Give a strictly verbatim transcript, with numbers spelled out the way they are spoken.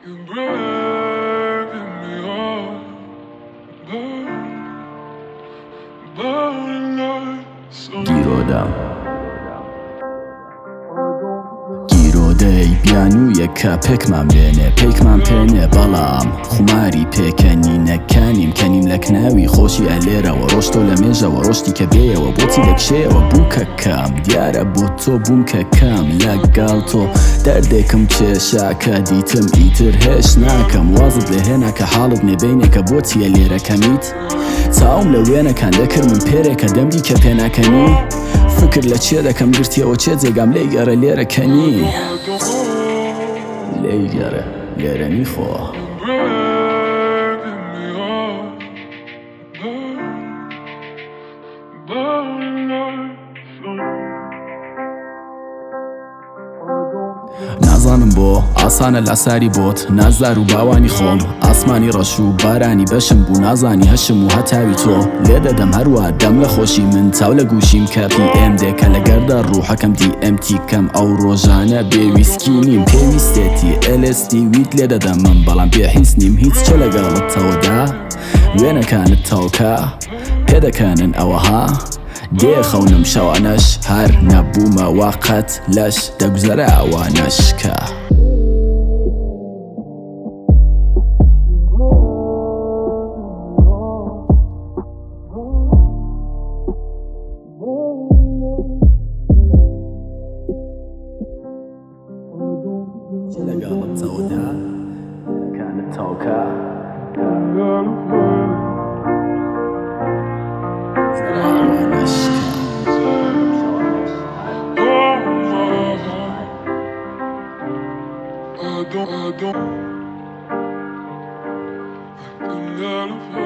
You're breaking me off, burn, burning like sun. گیرودم گیرۆدەی بیانوویەکە پێکمان بێنێ پێکمان پێنێ بەڵام خوماری پێکەنینەکانیم کەنیم لە کناوی خۆشی ئەلێرەوە ڕۆشتۆ لە مێژەوە ڕۆشتی کە بێەوە بۆچی لەکشەیەوە بووکە کام دیارە بۆ تۆ بوومکە کام لەگەڵ تۆ دەردێکم کێشاکە دیتم ئیتر هێش ناکەم وازت لێهێنا کە حاڵت نێبینێکە بۆچیە لێرەکەمیت چاوم لە وێنەکان دەکرد من پێرێکە دەمدی کە پێناکەنی فکر لە چێ دەکەم گرتیەوە چێ جێگام لێی گەڕە لێرەکەنی لێی گەڕە لێرەنی خۆ نازانم بۆ ئاسانە لاساری بۆت نازدار و باوانی خۆم ئاسمانی ڕەش و بارانی بەشم بوو نازانی هەشم و هەتاوی تۆ لێ دەدەم هەروە دەم لە خۆشی من چاو لە گوشیم کە پی ئێم دێکە لە گەردە ڕوحەکەم دی ئەم تی کەم ئەو ڕۆژانە بێویسکی نیم پێویستێتی ئێل ئێس دی ویت لێ دەدەم من بەڵام پێحیس نیم هیچ چۆ لەگەڵتەوەدا وێنەکانت تاوکە پێدەکەنن ئەوەها دێخەونم شەوانەش هەر نەبوومە واقەت لەش دەگوزەرە ئەوانەشکە لەگەڵتەوەدا کانت تاوکە I don't, I don't, I can never